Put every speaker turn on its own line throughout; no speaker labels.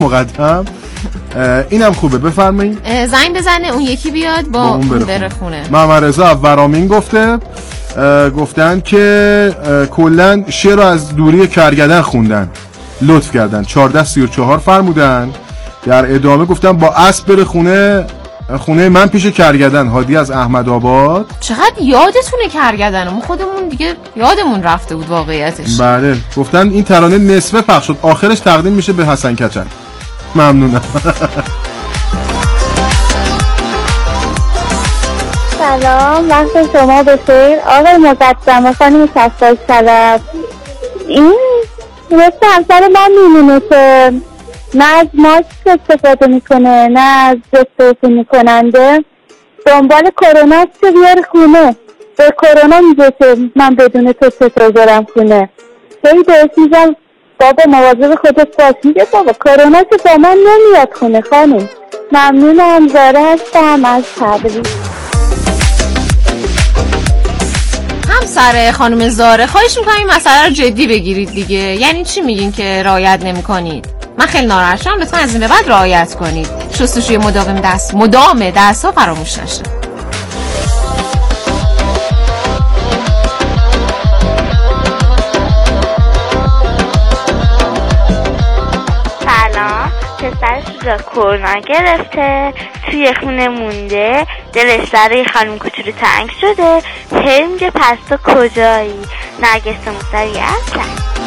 مقدم. اینم خوبه، بفرمایید.
زنگ بزنه اون یکی بیاد با اون بره خونه.
محمد رضا ورامین گفتن که کلا شعر رو از دوری کرگدن خوندن، لطف کردن، 1434 فرمودن. در ادامه گفتن با اسب بره خونه من پیش کرگدن، هادی از احمدآباد.
چقدر یادتونه کرگدن؟ ما خودمون دیگه یادمون رفته بود واقعیتش.
بله، گفتن این ترانه نصفه پخش شد، آخرش تقدیم میشه به حسن کچل. ممنونم.
سلام، وقت شما بخیر آقای مقدم و خانم کسایی طلب. این مثل همسر من میمونه که نه از ماسک استفاده میکنه نه از ضدعفونی کننده، دنبال کرونا است که بیاره خونه. به کرونا میگه که من بدون تو چطور برم خونه. هی بهش میگم بابا مواظب خودت باش. میگه بابا کرونا که با من نمیاد خونه خانم. ممنونم، زاره هستم از تبریز.
همسر خانم زاره، خواهش میکنم مسئله رو جدی بگیرید دیگه. یعنی چی میگین که رعایت نمیکنید؟ من خیلی ناراحت شدم. لطفا از این به بعد رعایت کنید. شستشوی مدام دست‌ها فراموش نشه.
سلام، پسرش رو کرونا گرفته، توی خونه مونده، دلش برای خانم کوچولو تنگ شده. هی میگه پس تو کجایی؟ نرگس موسوی هستن.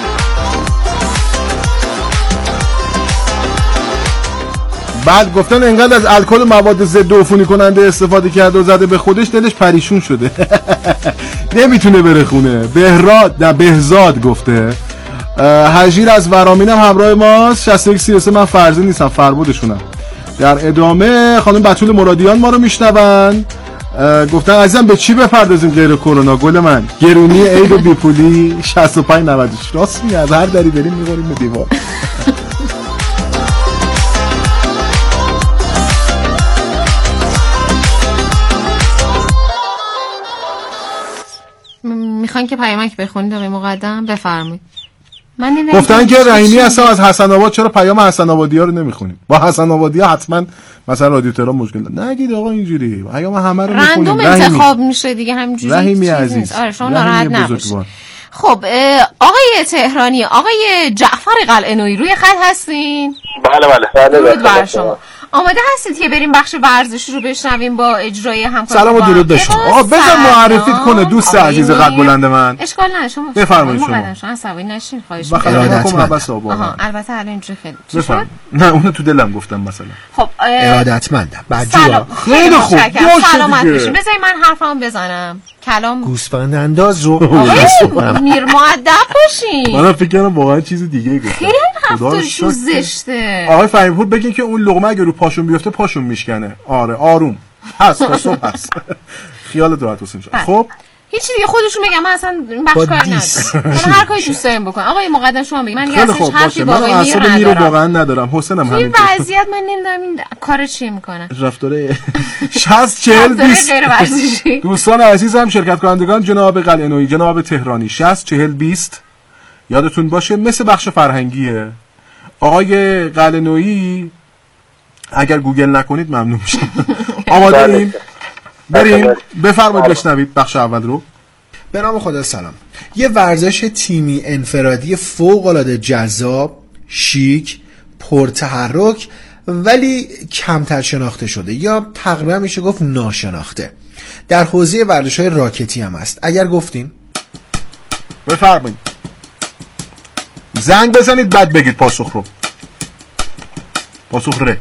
بعد گفتن انقدر از الکل و مواد ضد عفونی کننده استفاده کرده و زده به خودش دلش پریشون شده. نمیتونه بره خونه. بهزاد گفته. هجیر از ورامین هم همراه ماست. 6133 من فرضی نیستم، فربودشونم. در ادامه خانم بتول مرادیان ما رو میشنون. گفتن عزیزم به چی بپردازیم غیر کرونا؟ گل من گرونی عید و بیپولی 65-90. راست میگه، از هر دری بریم میخوریم به دیوار.
میخواین که پیامک بخونید آقای مقدم؟ بفرمایید.
گفتن که رحیمی اصلا از حسن آباد، چرا پیام حسن آبادی‌ها رو نمیخونیم؟ با حسن آبادی‌ها حتما مثلا رادیو تهران مشکل داره. نگید آقا اینجوری پیام همه رو میخونیم.
رندوم انتخاب میشه دیگه همینجوری.
رحیمی عزیز،
آره شما ناراحت نباشید. خب آقای تهرانی، آقای جعفر قلعه‌نویی روی خط هستین؟
بله.
درود بر شما. آماده هستید که بریم بخش ورزشی رو بشنویم با اجرای همکار؟
سلام و درود داشتم. بذار معرفیت کنه دوست عزیز قد بلند من.
اشکال نداره، شما
بفرمایید. شما
عصبی نشین، خواهش
می‌کنم.
البته الان اینجوری خیلی
بفرمایید. نه اونو تو دلم گفتم مثلا.
خب
ارادتمندم.
خیلی خوب.
سلامت باشین. بذارید من حرفمو بزنم. کلام
گوسفند انداز رو
میر مؤدب باشین.
من فکر کردم واقعا چیز دیگه گفتم.
خیلی رفتارشون زشته.
آقای فهیم‌پور بگین که اون لقمه اگه رو پاشون بیفته پاشون میشکنه. آره آروم. هست پس. خیالت راحت حسین جان. خب
هیچی دیگه خودشون بگم، من اصلا بخش کاری ندارم. من هر کاری دوست دارم بکنم. آقای مقدم شما بگید. من دیگه اصلا حرفی با آقای میر ندارم.
واقعا ندارم. حسینم همین.
این وضعیت من نمیدونم این کارو چی میکنه.
رفتاره 60-40-20. دوستان عزیزم، شرکت کنندگان جناب قلعه‌نویی، جناب تهرانی، 60-40-20 یادتون باشه مثل بخش فرهنگیه. آقای قلعه‌نویی اگر گوگل نکنید ممنون میشم. آماده بریم بفرمایید بشنوید بخش اول رو.
به نام خدا. سلام. یه ورزش تیمی انفرادی فوق‌العاده جذاب، شیک، پرتحرک ولی کمتر شناخته شده یا تقریبا میشه گفت ناشناخته. در حوزه ورزش‌های راکتی هم هست. اگر گفتین
بفرمایید. زنگ بزنید بعد بگید پاسخ رو. پاسخ ره.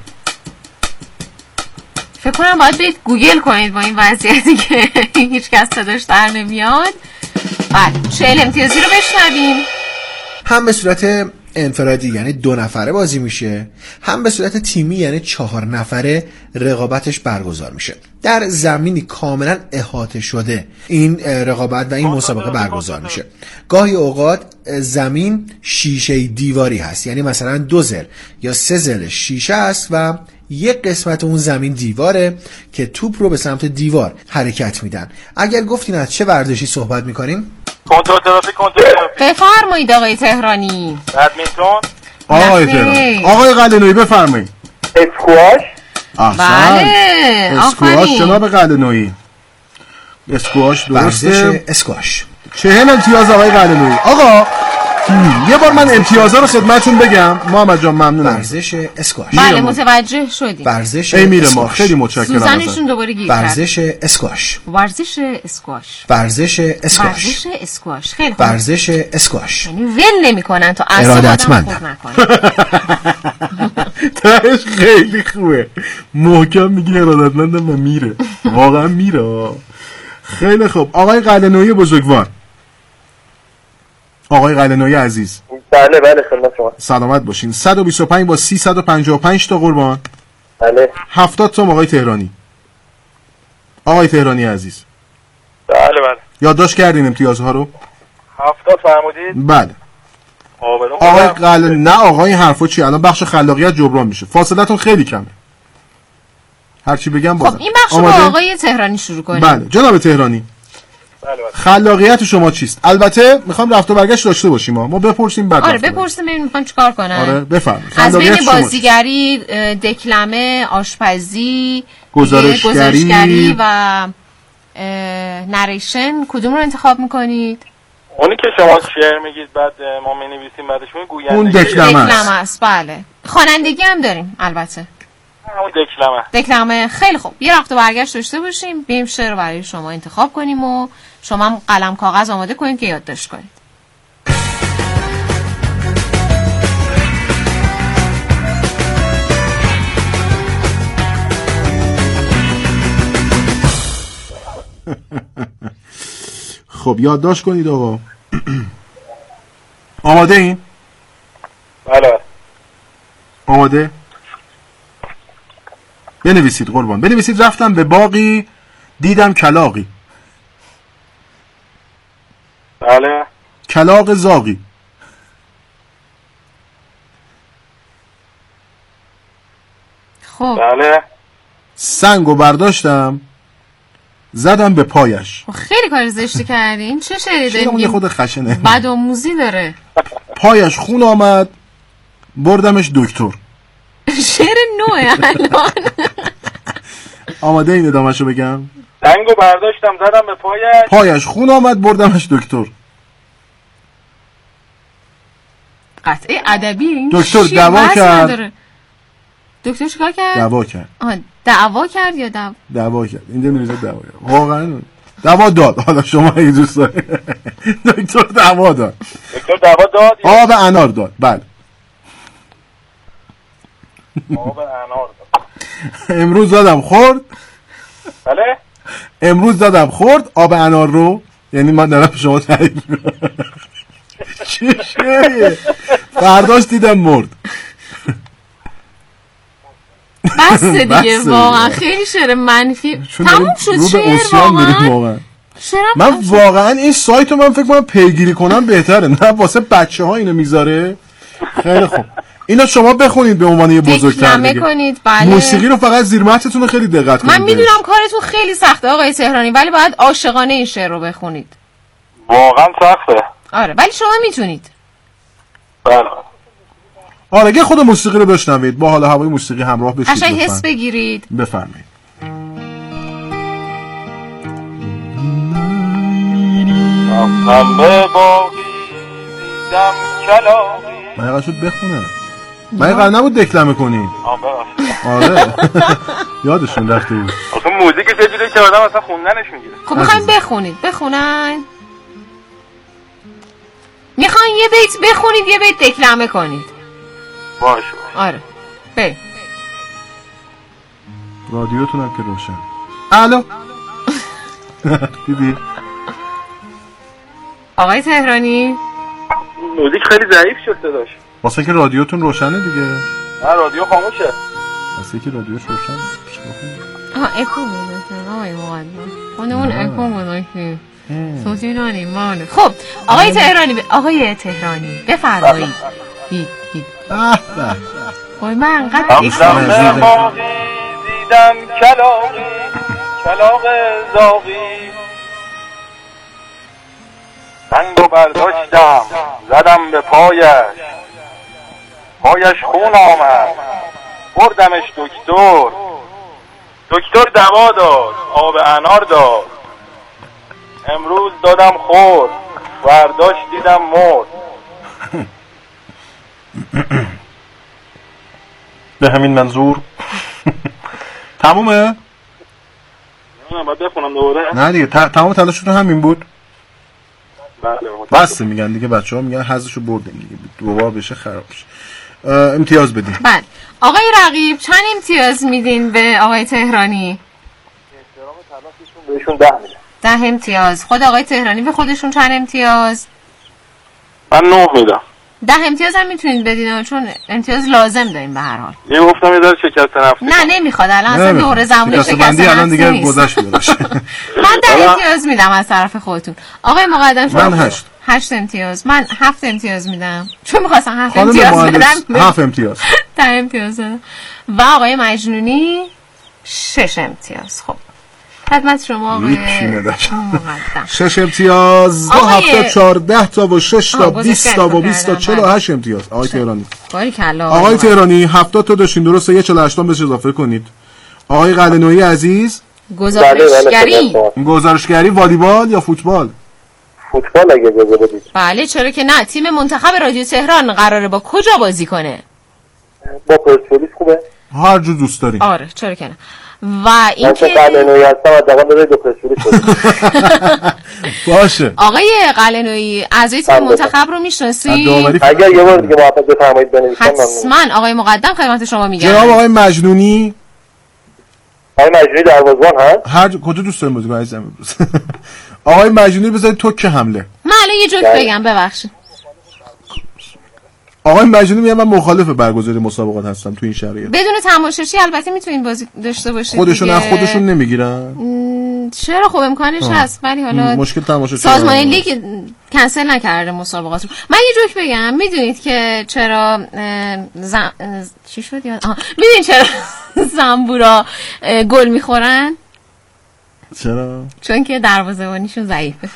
فکر کنم باید برید گوگل کنید با این وضعیتی که هیچ کس صداش در نمیاد. بعد 40 امتیازی رو بشنویم.
هم به صورت انفرادی یعنی 2 نفره بازی میشه، هم به صورت تیمی یعنی 4 نفره رقابتش برگزار میشه. در زمینی کاملا احاطه شده این رقابت و این مسابقه برگزار میشه. گاهی اوقات زمین شیشه دیواری هست، یعنی مثلا 2 زل یا 3 زل شیشه است و یک قسمت اون زمین دیواره که توپ رو به سمت دیوار حرکت میدن. اگر گفتین از چه ورزشی صحبت میکنیم؟
کنترل ترافیک.
بفرمایید آقای تهرانی.
بدمینتون.
آقای تهرانی. آقای قلعه‌نویی بفرمایید.
اسکواش.
بله
اسکواش جناب قلعه‌نویی. اسکواش درسته.
اسکواش
40 امتیاز آقای قلعه‌نویی. آقا یه بار من امتیازها رو خدمتتون بگم. محمد جان ممنونم.
ورزش اسکواش.
بله متوجه شدیم.
ورزش
میره ما خیلی متشکرم.
سوزنشون دوباره گیر کرد.
ورزش اسکواش.
ورزش اسکواش.
ورزش اسکواش.
ورزش اسکواش. خیلی خوب.
ورزش اسکواش.
یعنی ول نمیکنن تا اصلا
ارادتمند
نکنه.
تهش خیلی خوبه. محکم میگی ارادتمندم و میره. واقعا میره. خیلی خوب. آقای قلعه‌نویی بزرگوار. آقای قلعه‌نویی عزیز.
بله خدمت شما.
سلامت باشین. 125 با 355 تا قربان.
بله
70 تا آقای تهرانی. آقای تهرانی عزیز.
بله
یادداشت کردین امتیازها رو؟
70 فرمودید؟
بله. آقای قلعه نه آقا این حرفا چی؟ الان بخش خلاقیت جبران میشه. فاصلتون خیلی کمه. هرچی بگم باز.
خب این بخش با آقای تهرانی شروع کنیم.
بله جناب تهرانی.
بله.
خلاقیت شما چیست؟ البته میخوام رفت و برگشت داشته باشیم ما بپرسیم بعد.
آره بپرسیم ببینیم میخوان چیکار کنن.
آره بفرمایید.
از بین بازیگری، دکلمه، آشپزی،
گزارشگری
و نریشن کدوم رو انتخاب میکنید؟
اونی که شما شعر میگید بعد ما مینویسیم بعدش گویندگی.
اون
دکلمه است. بله. خوانندگی هم داریم البته.
اون
دکلمه. خیلی خوب. یه رفت و برگشت داشته باشیم. بریم شعر رو برای شما انتخاب کنیم و شما هم قلم کاغذ آماده کنید که یادداشت کنید.
خب یادداشت کنید آقا. آماده این؟
بله.
آماده؟ بنویسید قربان. بنویسید رفتم به باغی دیدم کلاغی.
بله.
کلاغ زاغی.
خب
بله. سنگو برداشتم زدم به پایش.
خیلی کار زشتی کردین. چه شعری دارین؟
یه خود خشنه.
بدآموزی داره.
پایش خون آمد بردمش دکتر.
شعر نوعه الان.
آماده این ادامهشو بگم؟
سنگو برداشتم زدم به
پایش خون آمد بردمش دکتر.
قطعه ادبی این
دکتر دعوا کرد.
دکتر چیکار کرد؟
دعوا کرد.
دعوا کرد یا
دعوا کرد. اینجا نوشته دعوا کرد. واقعا دعوا داد. حالا شما اگه دوست دارید دکتر دعوا داد.
دکتر دعوا داد.
آب انار داد. بله.
آب انار داد.
امروز دادم خورد.
بله.
امروز دادم خورد آب انار رو. یعنی من دارم شما تعریف می‌کنم. چه شعریه؟ فرداش دیدم مرد.
بس دیگه واقعا خیلی شعر منفی. تموم شد شعر واقعا.
من واقعا این سایت رو من فکر کنم پیگیری کنم بهتره. نه واسه بچه ها اینو میذاره. خیلی خوب اینو شما بخونید به عنوان یه بزرگتر دیگه.
کنید. بله.
موسیقی رو فقط زیر متنتون رو خیلی دقت کنید.
من میدونم کارتون خیلی سخته آقای تهرانی ولی باید عاشقانه این شعر رو بخونید.
واقعا سخته.
آره ولی شما میتونید.
بله.
آره یه خود موسیقی رو بشنوید با حال هوای موسیقی همراه بشید.
قشنگ حس بگیرید.
بفرمایید.
رفتم به باغی دیدم کلاغی.
من قرار شد بخونه. من قرار نبود دکلمه کنی. آره یادشون رفته بود.
آخه موزیکش یه جوری که آدم اصلا خوندنش میگیره.
خب میخوایم بخونید. بخونن. میخواین یه بیت بخونید یه بیت دکلمه کنید.
باشه.
آره. بریم.
رادیوتون هم که روشن. الو. دیدی؟
آقای تهرانی
موزیک خیلی ضعیف شد صداش.
واسه که رادیوتون روشنه دیگه.
نه رادیو خاموشه.
واسه که رادیوش روشنه.
اکو میده. آقای مقدم. اون اکو میده. صوتی نانیمانه. خب آقای تهرانی بفرمایید. دید. من انقدر
دیدم کلاغ زاغی. سنگو برداشتم زدم به پایش پایش خون آمد بردمش دکتر دوا داد آب انار داد امروز دادم خورد فرداش دیدم مرد.
به همین منظور تمومه؟
نه باید بخونم دوباره.
نه دیگه تمام تلاشتون همین بود.
بله
بسته میگن دیگه، بچه ها میگن حظشو بردیم دیگه، دوبار بشه خراب بشه. امتیاز بدیم.
بله آقای رقیب چند امتیاز میدین به آقای تهرانی؟
بهشون 10 میدم.
10 امتیاز. خود آقای تهرانی به خودشون چند امتیاز؟
من 9 میدم.
10 امتیاز هم میتونید بدین چون امتیاز لازم داریم به هر حال.
یه گفتم یه ذره شکست نفسی.
نه نمیخواد الان اصلا دوره زمانی شکست
بندی الان دیگه
نیست.
گذشت باشه.
من 10 امتیاز میدم از طرف خودتون. آقای مقدم شما
من
8 امتیاز. من 7 امتیاز میدم چون میخواستم 7
خانم
امتیاز
مهندس
بدم.
7 امتیاز.
10 امتیاز و آقای مجنونی 6 امتیاز. خب خدمت شما آقای مقدم.
6 امتیاز، 2 هفته 14 تا و 6 تا 20 تا و 20 تا 48 امتیاز. آقای تهرانی. آقای تهرانی 70 تا داشتین درسته، یه 48 بهش اضافه کنید. آقای قلعه‌نویی عزیز گزارشگری والیبال یا فوتبال؟
فوتبال اگه اجازه بدید.
بله چرا که نه. تیم منتخب رادیو تهران قراره با کجا بازی کنه؟
با پرسپولیس خوبه؟
هر جو دوست دارین.
آره چرا که نه. و این که
قلعه‌نویی هستم حداقل بذارید دو پرسپولیس
باشه.
آقای قلعه‌نویی اعضای تیم منتخب رو میشناسید؟
اگر یه بار دیگه موافق بفرمایید بنویسم
حتما. آقای مقدم خدمت شما میگم.
جناب آقای مجنونی.
آقای مجنونی دروازه‌بان هست؟
هر کجا دوست دارین بازی کنید عزیزم امروز؟ آقای مجنونی بذارید توک حمله.
من الان یه جوک بگم ببخشید.
آقای مجنونی میگه من مخالف برگزاری مسابقات هستم تو این شرایط.
بدون تماشاچی البته میتونین بازی داشته باشید.
خودشون نمیگیرن.
چرا؟ خب امکانش هست ولی حالا
مشکل تماشاچی.
سازمان لیگ کنسل نکرده مسابقات رو. من یه جوک بگم. میدونید که چرا چی شد یاد؟ میدونید چرا زنبورا گل میخورن؟
چرا؟
چون که دروازه‌بانیشون ضعیفه.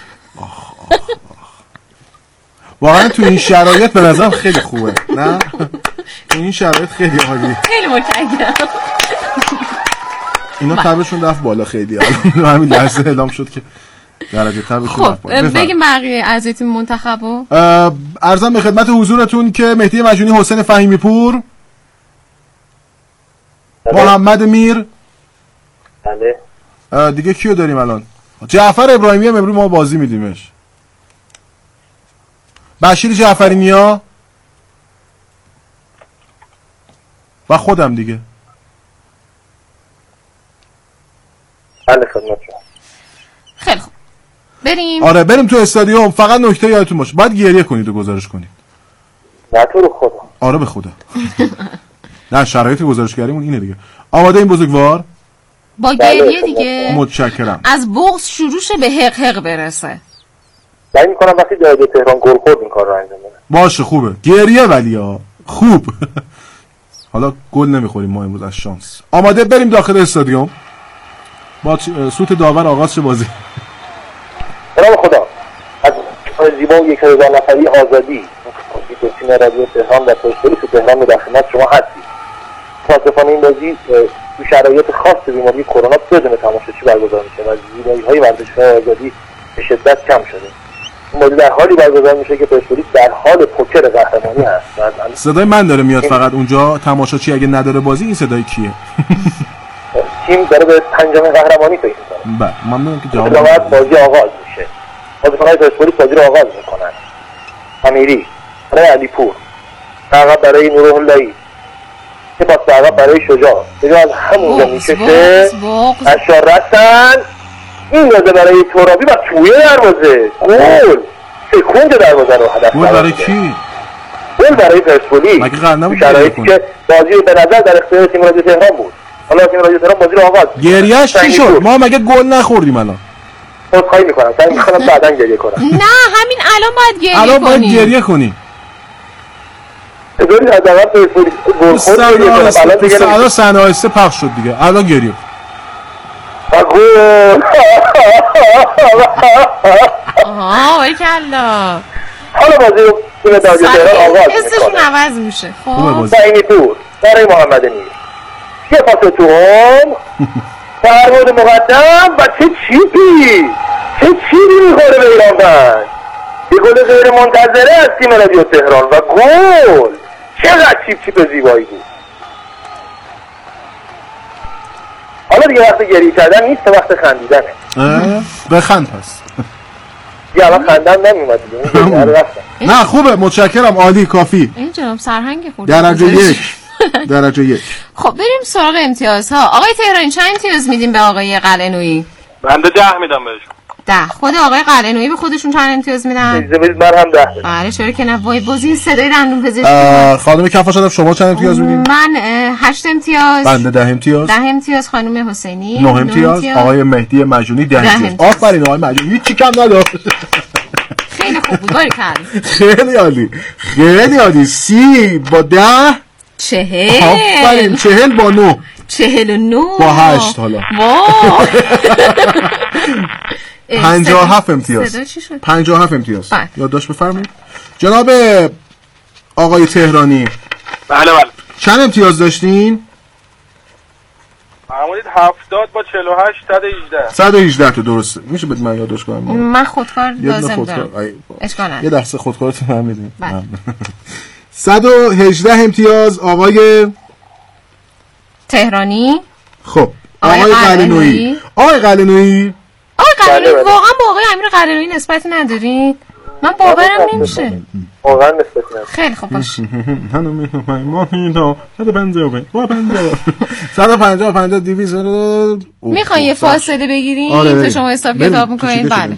واقعا تو این شرایط به نظرم خیلی خوبه. نه این شرایط خیلی عالیه.
خیلی متشکرم.
اینا تبشون رفت بالا خیلی. الان همین لحظه اعلام شد که درجه تبشون رفت بالا.
بگیم بقیه اعضای تیم منتخبو.
عرضم به خدمت حضورتون که مهدی مجنونی، حسین فهیمی پور، محمد میر.
بله.
دیگه کیو داریم الان؟ جعفر ابراهیمی هم امروز ما بازی میدیمش. بشیر جعفری نیا و خودم دیگه.
بله خدمت شما.
خیلی خوب بریم.
آره بریم تو استادیوم. فقط نکته یادتون باشه باید گریه کنید و گزارش کنید.
نه تو رو خدا.
آره به خدا. نه شرایط گزارشگریمون اینه دیگه. آماده این بزرگوار؟
با گریه دیگه.
متشکرم.
از بغض شروع شه به حق حق برسه.
سعی می‌کنم وقتی رادیو تهران گل خورد این کار رو انجام بدم.
باشه خوبه. گریه ولی خوب. حالا گل نمیخوریم ما امروز از شانس. آماده بریم داخل استادیوم. با سوت داور آغاز شه بازی.
به نام خدا. از زیبا و 1000 نفری آزادی دو تیم رادیو تهران و پرسپولیس تهران در خدمت شما هستیم. متأسفانه این بازی تو شرایط خاص بیماری کرونا بدون تماشاچی برگزار میشه و زیبایی‌های ورزشگاه آزادی به شدت کم شده. این بازی در حالی برگزار میشه که پرسپولیس در حال پوکر قهرمانی هست.
صدای من داره میاد فقط اونجا. تماشاچی اگه نداره بازی این صدای کیه؟
تیم داره به پنجمین قهرمانی فکر می‌کنه.
بله ممنونم که جواب
دادید. بازی آغاز میشه. بازیکن‌های پرسپولیس بازی رو آغاز میکنن. امیری برای علیپور، عقب برای نوراللهی، سپاس عقب برای شجاع. از همونجا میکشه اشار رسن این داده برای ترابی و توی دروازه گل. سکوند دروازه رو هدف.
گل برای کی؟
گل برای پرسپولیس.
مگه قرار نبود
شرایطی که بازی به نظر در اختیار تیم رادیو تهران بود. حالا تیم رادیو تهران بازی رو آغاز.
گریه‌اش چی شد؟ ما مگه گل نخوردیم الان؟
خواهی میکنم. سعی میکنم بعداً گریه کنم.
نه همین الان باید گریه کنی.
الان باید گریه کنی.
بذارید از اول پرسپولیس گل خورد گریه کنم.
الان صحنه پخش شد دیگه. الان گریه.
آها وای کلا.
حالا بازی رو تیم رادیو تهران آغاز
حسشون
میکنه.
عوض میشه.
خوبه
خب
بازی.
سعیمی پور برای محمد امیر، یه پاس تو هم فرمود مقدم و چه چیپی میخوره به ایران بند. یه گل غیر منتظره از تیم رادیو تهران و گل. چقدر چیپ زیبایی بود. حالا دیگه وقت گریه کردن نیست، وقت خندیدنه.
بخند پس.
دیگه الان خندم نمیومد دیگه.
نه خوبه، متشکرم، عالی، کافی.
این جناب سرهنگ خورد.
درجه یک.
خب بریم سراغ امتیازها. آقای تهرانی چند امتیاز میدیم به آقای قلعه‌نویی؟
بنده 10 میدم بهشون.
10. خود آقای قلعه‌نویی به خودشون چند امتیاز میدن؟
اجازه بدید من هم 10 بدم.
بله چرا که نه. وای باز این صدای دندون پزشک.
خانم کفاشادف شما چند امتیاز میدین؟
من 8 امتیاز.
بنده 10 امتیاز.
10 امتیاز خانم حسینی.
9 امتیاز. آقای مهدی مجونی 10 امتیاز. آفرین آقای مجونی، هیچ کم نداشت.
خیلی خوب بود، باریکلا.
خیلی عالی، خیلی عالی. 30 با 10
40.
آفرین. 40 با 9
49
با 8. حالا
واه
57 امتیاز.
صدا چی شد؟
57 امتیاز.
بله.
یادداشت بفرمایید. جناب آقای تهرانی،
بله
چند امتیاز داشتین؟
فرمودید 70 با 48 118.
118 تا درسته. میشه بد من یادداشت کنم؟
من خودکار لازم دارم.
ای
اشکال
یه
نداره.
دسته خودکارتون هم میدین.
بله.
118 امتیاز آقای
تهرانی.
خب
آقای قلعه‌نویی.
آقای قلعه‌نویی
واقعا با آقای امیر قلعه‌نویی نسبتی ندارین؟ من باورم نمیشه.
واقعا نسبتی نداره.
خیلی خوب باشه.
150 200
میخوای یه فاصله بگیرین تا شما حساب کتاب میکنین؟ بله.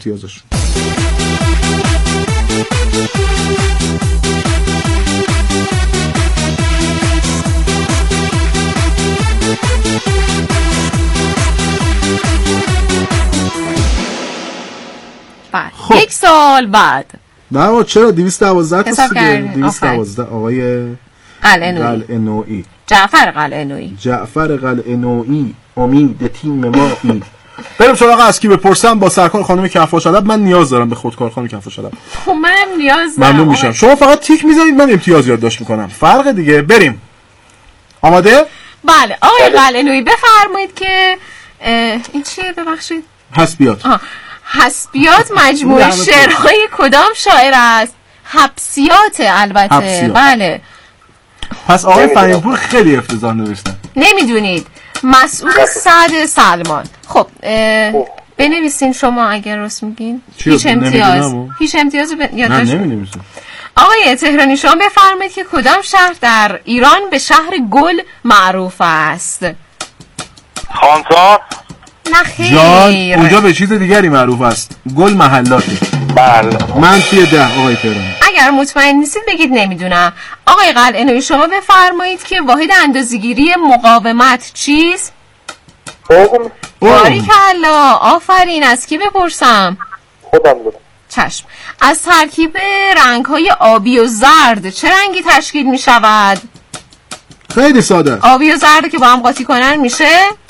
خب.
یک سال بعد
نه چرا 212 تا
حساب
دیگه.
کردین.
212 آقای
قلعه‌نویی. جعفر قلعه‌نویی.
امید تیم مایی. بریم سراغ از کی بپرسم. با سرکار خانم کفاشادب. من نیاز دارم به خودکار خانم کفاشادب.
خب منم نیاز دارم.
ممنون میشم. شما فقط تیک میزنید، من امتیاز یادداشت میکنم. فرق دیگه. بریم. آماده؟
بله آقای قلعه‌نویی بفرمایید که این چیه ببخشید؟ حسبیات مجموعه شعرهای کدام شاعر است؟ حبسیات البته.
حبسیات.
بله.
پس آقای فهیم‌پور خیلی افتضاح نوشتن.
نمیدونید. مسعود سعد سلمان. خب بنویسین شما اگر راست میگین. هیچ امتیاز یادداشت.
نه نمی‌نویسم.
آقای تهرانی شما بفرمایید که کدام شهر در ایران به شهر گل معروف است؟
خانسار.
نه خیر.
جان اونجا به چیز دیگری معروف است. گل محلاته.
بله.
منفی 10 آقای تهرانی.
اگر مطمئن نیستید بگید نمیدونم. آقای قلعه‌نویی شما بفرمایید که واحد اندازه‌گیری مقاومت چیست؟ باریکلا. آفرین. از کی بپرسم؟
خودم بودم.
چشم. از ترکیب رنگ‌های آبی و زرد چه رنگی تشکیل می شود؟
خیلی ساده.
آبی و زرد که با هم قاطی کنن میشه؟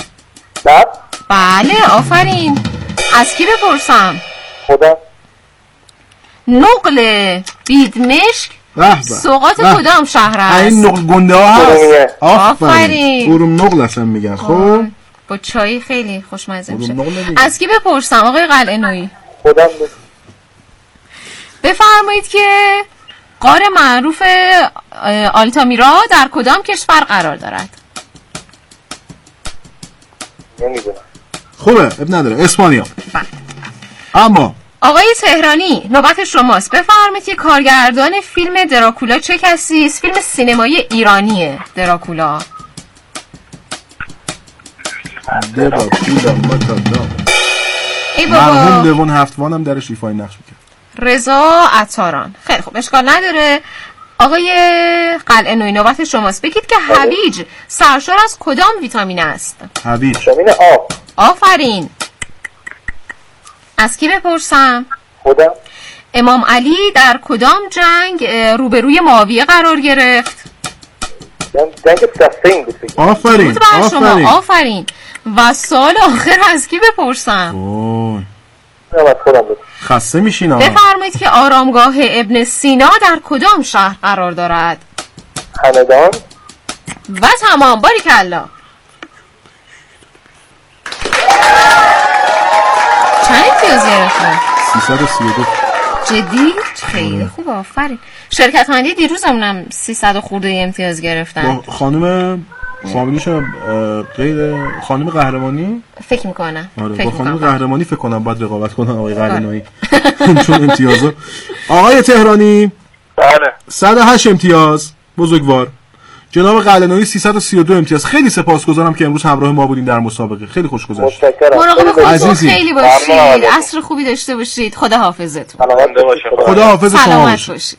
بله آفرین. از کی بپرسم؟
خودم.
نقل بیدمشک سوقات کدام شهر است؟
این نقل گنده ها هست.
آفرین.
اروم نقل اصلا میگن. خب
با چای خیلی خوشمزه میشه. از کی بپرسم آقای قلعه‌نویی؟
خودم.
بفرمایید که غار معروف آلتامیرا در کدام کشور قرار دارد؟
نمیدونم.
خوبه اب نداره. اسپانیا. اما
آقای تهرانی نوبت شماست. بفرمایید که کارگردان فیلم دراکولا چه کسی است؟ فیلم سینمایی ایرانیه دراکولا. ای بابا.
مرحوم دوون هفتوان هم درش ایفای نقش میکرد.
رضا عطاران. خیلی خوب اشکال نداره. آقای قلعه‌نویی نوبت شماست. بگید که هویج سرشار از کدام ویتامین است؟
هویج ویتامین آ.
آفرین. از کی بپرسم؟
خودم.
امام علی در کدام جنگ روبروی معاویه قرار گرفت؟
جنگ صفین بود.
آفرین.
آفرین. و سوال آخر از کی بپرسم؟
از خودم بود.
خسته میشین ها.
بفرمایید که آرامگاه ابن سینا در کدام شهر قرار دارد؟
همدان.
و تمام. باریکلا. چند امتیاز گرفتن؟
332.
جدی؟ خیلی خوب، آفرین. شرکت کننده دیروزمونم 300 خورده امتیاز گرفتن.
با خانم غیر خانم قهرمانی
فکر میکنم.
آره با خانم قهرمانی فکر کنم باید رقابت کنم آقای قلنویی. چون امتیازا آقای تهرانی
بله
108 امتیاز بزرگوار، جناب قلنویی 332 امتیاز. خیلی سپاسگزارم که امروز همراه ما بودین در مسابقه، خیلی خوش گذشت.
متشکرم.
مراقب خودتون
عزیزی.
خیلی باشید، عصر خوبی داشته باشید. خدا حافظتون.
سلامت باشید.
خدا حافظ شما
سلامت
باشید.
باشید.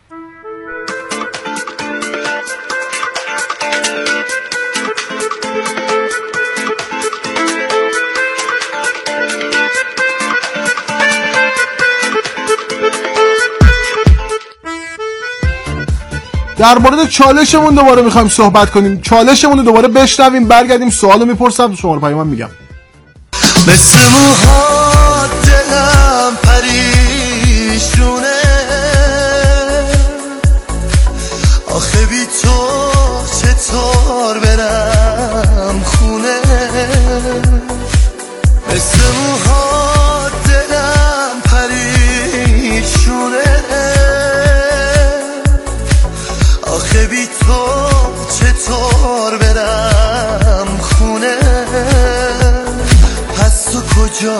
در مورد چالشمون دوباره میخوایم صحبت کنیم. چالشمون رو دوباره بشنویم، برگردیم سوالو میپرسم، شما رو پیام میگم.
مثل موها دلم پریشونه، آخه بی تو چطور برم خونه. مثل موها دلم پریشونه، آخه بی تو چطور برم خونه. پس تو کجایی؟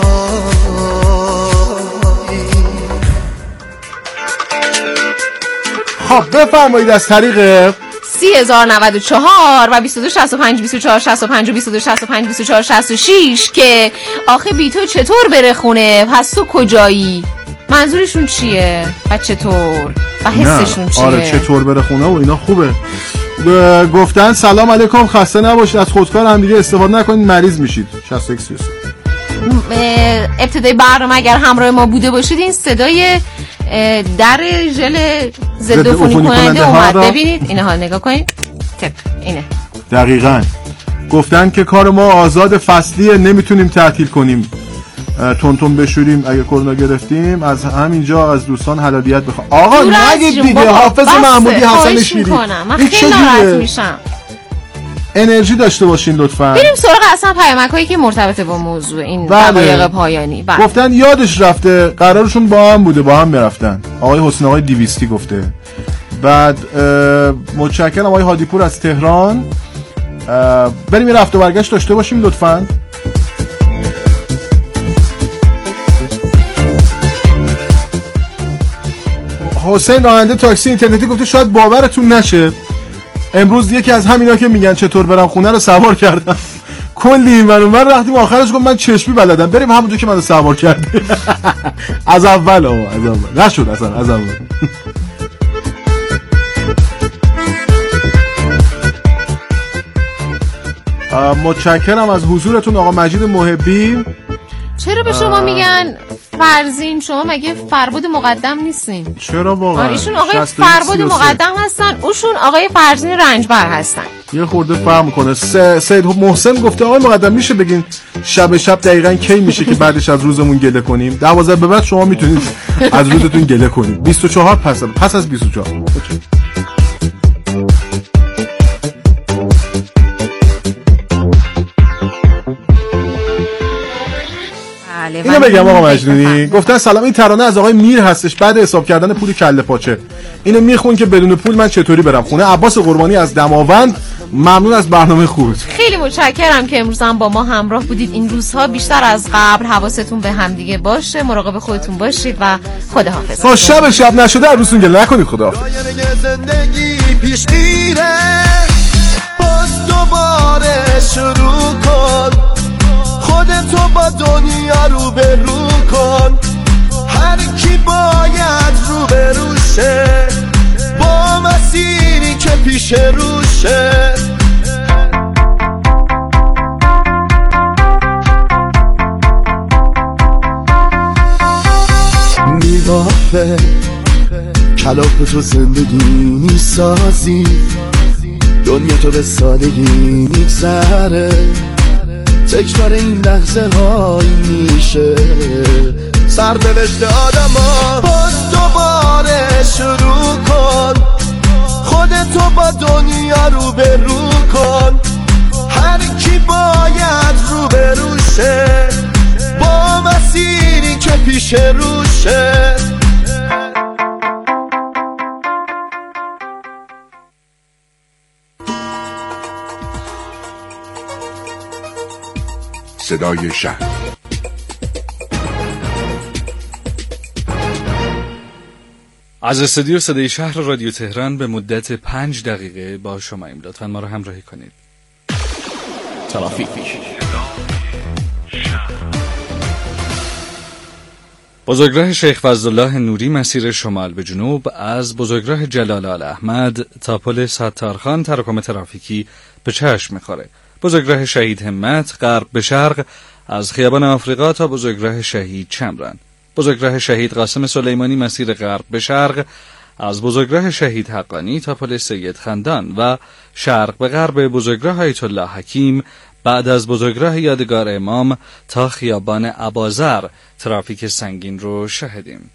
خب بفرمایید از طریق
30,094 و 22 65 24 65 و 22 65 24 66 که آخه بی تو چطور بره خونه، پس تو کجایی؟ منظورشون چیه و چطور و حسشون چیه؟
آره چطور بره خونه و اینا خوبه. گفتن سلام علیکم، خسته نباشید، از خودکار هم دیگه استفاده نکنید مریض میشید. 61
ابتدای برنامه اگر همراه ما بوده باشید این صدای در ژل ضد عفونی کننده اومد. ببینید اینها نگاه کنید. تپ اینه.
دقیقاً. گفتن که کار ما آزاد فصلیه، نمیتونیم تعطیل کنیم، تونتون بشوریم اگه کرونا گرفتیم. از همینجا از دوستان حلالیت بخوام. آقا نگید دیگه، حافظ محمودی حسن شیری.
من خیلی ناراحت میشم.
انرژی داشته باشین لطفاً.
بریم سراغ اصلا پیامکایی که مرتبط با موضوع این دقایق پایانی.
گفتن یادش رفته قرارشون با هم بوده، با هم میرفتن. آقای حسین آقای 200 گفته. بعد متشکرم آقای هادیپور از تهران. بریم یه رفت و برگشت داشته باشیم لطفاً. حسین راننده تاکسی اینترنتی گفته شاید باورتون نشه امروز یکی از همینا که میگن چطور برم خونه رو سوار کردم. کلی این ور اون ور رفتیم، آخرش گفت من چشمی بلدم. بریم همونجا که منو سوار کرده. از اول نشد اصلا از اول. متشکرم از حضورتون آقا مجید محبی.
چرا به شما میگن فرزین؟ شما مگه فربود مقدم نیستین؟
چرا واقعا؟
ایشون آقای فربود مقدم هستن، اوشون آقای فرزین رنجبر هستن.
یه خورده فهم کنه. سید محسن گفته آقای مقدم میشه بگین شب دقیقاً کی میشه که بعدش از روزمون گله کنیم؟ 12 به بعد شما میتونید از روزتون گله کنید. 24 پس از 24. اینو بگم آقا مجنونی. گفتن سلام، این ترانه از آقای میر هستش بعد حساب کردن پول کله پاچه. اینو میخون که بدون پول من چطوری برم خونه. عباس قربانی از دماوند. ممنون از برنامه خوبت.
خیلی متشکرم که امروز هم با ما همراه بودید. این روزها بیشتر از قبل حواستون به هم دیگه باشه، مراقب خودتون باشید و خداحافظ.
تا شب نشده از روزتون گله نکنید. خداحافظ.
زندگی پیش میره، باز دوباره شروع کن، خودتو با دنیا رو به رو کن. هر کی باید رو به روشه، با مسیری که پیش روشه. میوافه کلاف تو زندگی میسازی، دنیا تو به سادگی میگذره. تکرار این لحظه های میشه، سرنوشت آدما. باز دوباره شروع کن، خودتو با دنیا روبرو کن. هر کی باید روبروشه با مسیری که پیش روشه.
صدای شهر.
از استودیو صدای شهر رادیو تهران به مدت 5 دقیقه با شماییم. لطفاً ما رو همراهی کنید.
ترافیک.
بزرگراه شیخ فضلالله نوری مسیر شمال به جنوب از بزرگراه جلال آل احمد تا پل ستارخان تراکم ترافیکی به چشم می‌خوره. بزرگراه شهید همت غرب به شرق از خیابان آفریقا تا بزرگراه شهید چمران. بزرگراه شهید قاسم سلیمانی مسیر غرب به شرق از بزرگراه شهید حقانی تا پل سید خندان و شرق به غرب بزرگراه آیت الله حکیم بعد از بزرگراه یادگار امام تا خیابان ابازر ترافیک سنگین رو شاهدیم.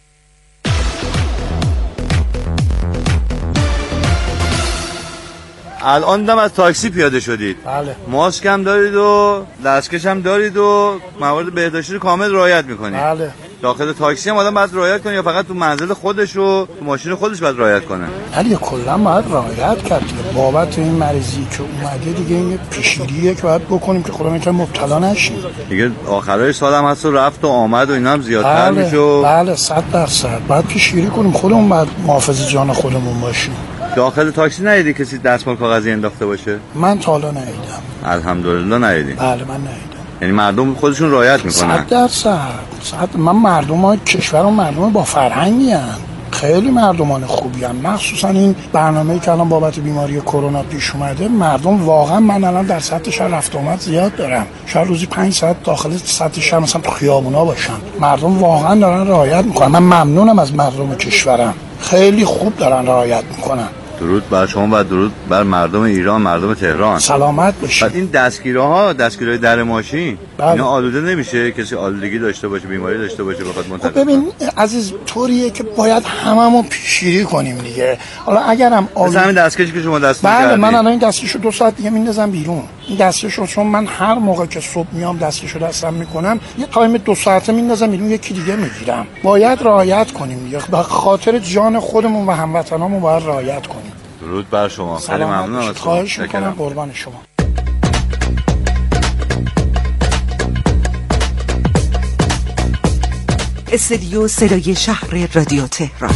الان دم از تاکسی پیاده شدید.
بله.
ماسک هم دارید و دستکش هم دارید و موارد بهداشتی رو کامل رعایت میکنید.
بله.
داخل تاکسی هم آدم باید رعایت کنه یا فقط تو منزل خودش و تو ماشین خودش باید رعایت کنه؟
ولی کلا باید رعایت کرد بابت این مریضی که اومده دیگه. این پیشگیریه که باید بکنیم که خودمون که مبتلا نشیم.
دیگه آخرای سال هم هست و رفت و آمد و اینا هم زیادتر میشه.
بله 100% باید پیشگیری کنیم. خودمون باید محافظ جان خودمون باشیم.
داخل تاکسی ندیدی کسی دستمال کاغذی انداخته باشه؟
من تا حالا ندیدم.
الحمدلله ندیدی؟
بله من ندیدم.
یعنی مردم خودشون رعایت میکنن؟
100%. من مردم کشورم مردم با فرهنگی هستن. خیلی مردمان خوبی هستن. مخصوصا این برنامه‌ای که الان بابت بیماری کرونا پیش اومده، مردم واقعا من الان در سطح شهر رفت آمد زیاد دارم. شاید روزی 5 ساعت داخل سطح شهر مثلا تو خیابونا باشم. مردم واقعا دارن رعایت میکنن. من ممنونم از مردم کشورم. خیلی خوب دارن رعایت میکنن.
درود بر شما و درود بر مردم ایران، مردم تهران.
سلامت باشید.
این دستگیرهای در ماشین اینا آلوده نمیشه؟ کسی آلودگی داشته باشه، بیماری داشته باشه بخواد منتقل کنه؟
ببین عزیز طوریه که باید هممون پیشگیری کنیم دیگه. حالا اگرم
مثلا همین دستکشی که شما دستگیر کردید.
بله من الان این دستکشو 2 ساعت دیگه میندازم بیرون. این دستکشو چون من هر موقع که صبح میام دستکشو دستم میکنم یه تایم 2 ساعته میندازم بیرون یکی دیگه میگیرم. باید رعایت کنیم دیگه. به خاطر جان خودمون و هموطنامون باید رعایت کنیم.
درود بر شما. خیلی ممنونم از شما.
خواهش میکنم. قربان شما.
استودیو صدای شهر رادیو تهران.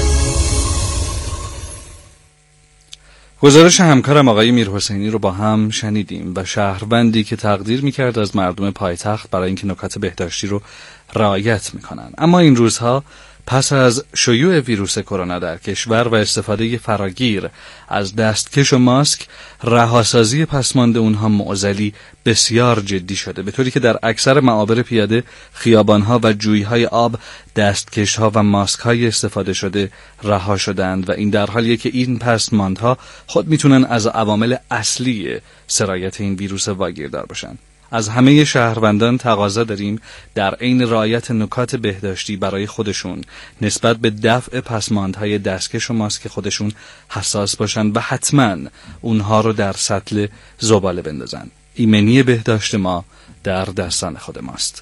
گزارش همکارم آقای میرحسینی رو با هم شنیدیم و شهروندی که تقدیر میکرد از مردم پایتخت برای اینکه نکات بهداشتی رو رعایت میکنن. اما این روزها پس از شیوع ویروس کرونا در کشور و استفاده فراگیر از دستکش و ماسک، رهاسازی پسماند اونها معضلی بسیار جدی شده، به طوری که در اکثر معابر پیاده، خیابانها و جویهای آب دستکشها و ماسکهای استفاده شده رها شدند و این در حالیه که این پسماندها خود میتونن از عوامل اصلی سرایت این ویروس واگیردار باشن. از همه شهروندان تقاضا داریم در عین رعایت نکات بهداشتی برای خودشون نسبت به دفع پسماندهای دستکش و ماسک خودشون حساس باشن و حتما اونها رو در سطل زباله بندازن. ایمنی بهداشت ما در دستان خود ماست.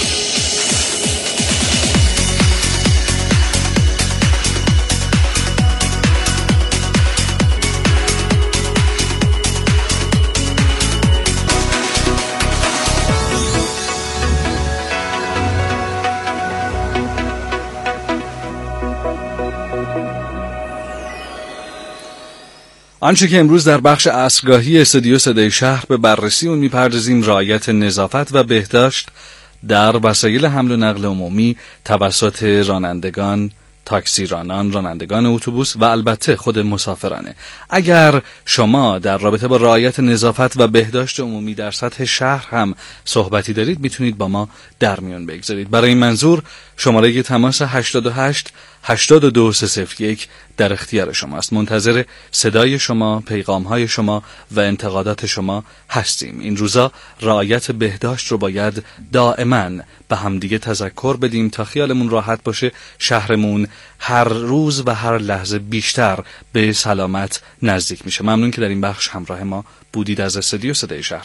آنچه که امروز در بخش عصرگاهی استودیو صدای شهر به بررسی اون میپردازیم رعایت نظافت و بهداشت در وسایل حمل و نقل عمومی توسط رانندگان، تاکسی رانان، رانندگان اتوبوس و البته خود مسافرانه. اگر شما در رابطه با رعایت نظافت و بهداشت عمومی در سطح شهر هم صحبتی دارید میتونید با ما در میان بگذارید. برای این منظور شماره تماس 88 82 301 در اختیار شماست. منتظر صدای شما، پیغام‌های شما و انتقادات شما هستیم. این روزا رعایت بهداشت رو باید دائما به همدیگه تذکر بدیم تا خیالمون راحت باشه. شهرمون هر روز و هر لحظه بیشتر به سلامت نزدیک میشه. ممنون که در این بخش همراه ما بودید. از استودیو صدای شهر